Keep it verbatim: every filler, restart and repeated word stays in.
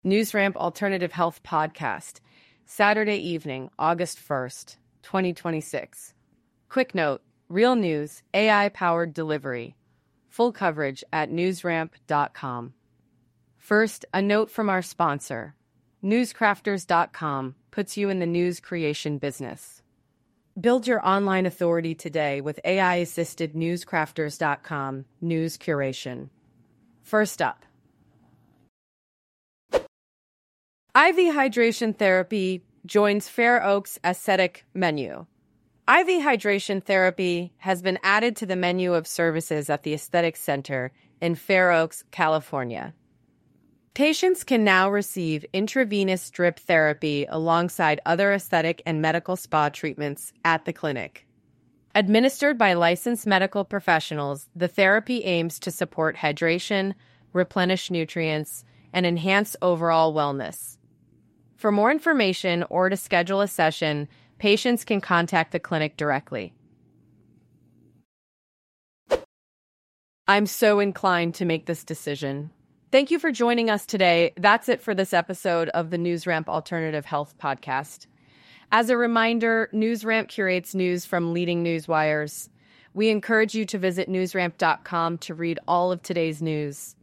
NewsRamp Alternative Health Podcast, Saturday evening, August first, twenty twenty-six. Quick note, real news, A I-powered delivery. Full coverage at newsramp dot com. First, a note from our sponsor. newscrafters dot com puts you in the news creation business. Build your online authority today with A I-assisted newscrafters dot com news curation. First up, I V hydration therapy joins Fair Oaks aesthetic menu. I V hydration therapy has been added to the menu of services at the Aesthetic Center in Fair Oaks, California. Patients can now receive intravenous drip therapy alongside other aesthetic and medical spa treatments at the clinic. Administered by licensed medical professionals, the therapy aims to support hydration, replenish nutrients, and enhance overall wellness. For more information or to schedule a session, patients can contact the clinic directly. I'm so inclined to make this decision. Thank you for joining us today. That's it for this episode of the NewsRamp Alternative Health Podcast. As a reminder, NewsRamp curates news from leading news wires. We encourage you to visit newsramp dot com to read all of today's news.